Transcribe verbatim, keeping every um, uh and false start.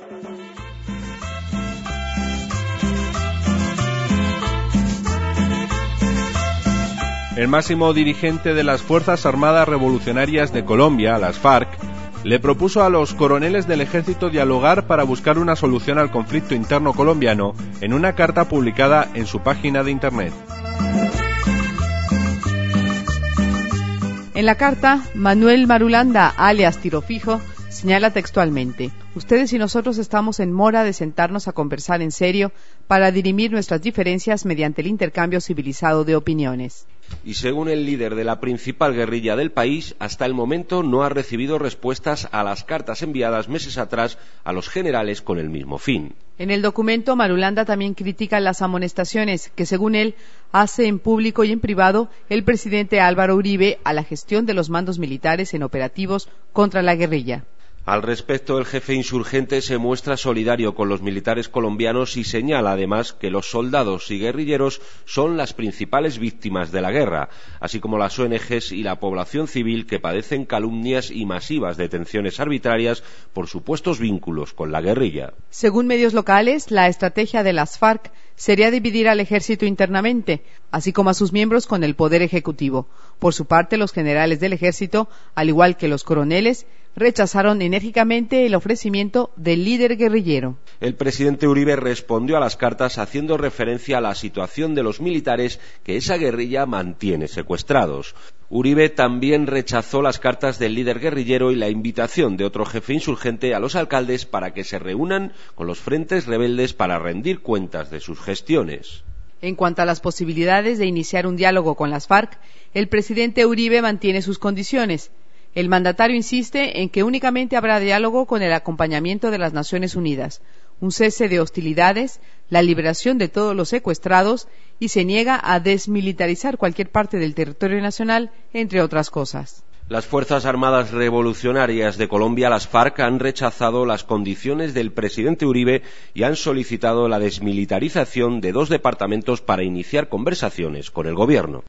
El máximo dirigente de las Fuerzas Armadas Revolucionarias de Colombia, las FARC, le propuso a los coroneles del ejército dialogar para buscar una solución al conflicto interno colombiano en una carta publicada en su página de internet. En la carta, Manuel Marulanda, alias Tiro Fijo, señala textualmente: ustedes y nosotros estamos en mora de sentarnos a conversar en serio para dirimir nuestras diferencias mediante el intercambio civilizado de opiniones. Y según el líder de la principal guerrilla del país, hasta el momento no ha recibido respuestas a las cartas enviadas meses atrás a los generales con el mismo fin. En el documento, Marulanda también critica las amonestaciones que, según él, hace en público y en privado el presidente Álvaro Uribe a la gestión de los mandos militares en operativos contra la guerrilla. Al respecto, el jefe insurgente se muestra solidario con los militares colombianos y señala además que los soldados y guerrilleros son las principales víctimas de la guerra, así como las O N Ges y la población civil que padecen calumnias y masivas detenciones arbitrarias por supuestos vínculos con la guerrilla. Según medios locales, la estrategia de las FARC sería dividir al ejército internamente, así como a sus miembros con el poder ejecutivo. Por su parte, los generales del ejército, al igual que los coroneles, rechazaron enérgicamente el ofrecimiento del líder guerrillero. El presidente Uribe respondió a las cartas haciendo referencia a la situación de los militares que esa guerrilla mantiene secuestrados. Uribe también rechazó las cartas del líder guerrillero y la invitación de otro jefe insurgente a los alcaldes para que se reúnan con los frentes rebeldes para rendir cuentas de sus gestiones. En cuanto a las posibilidades de iniciar un diálogo con las FARC, el presidente Uribe mantiene sus condiciones. El mandatario insiste en que únicamente habrá diálogo con el acompañamiento de las Naciones Unidas, un cese de hostilidades, la liberación de todos los secuestrados y se niega a desmilitarizar cualquier parte del territorio nacional, entre otras cosas. Las Fuerzas Armadas Revolucionarias de Colombia, las FARC, han rechazado las condiciones del presidente Uribe y han solicitado la desmilitarización de dos departamentos para iniciar conversaciones con el gobierno.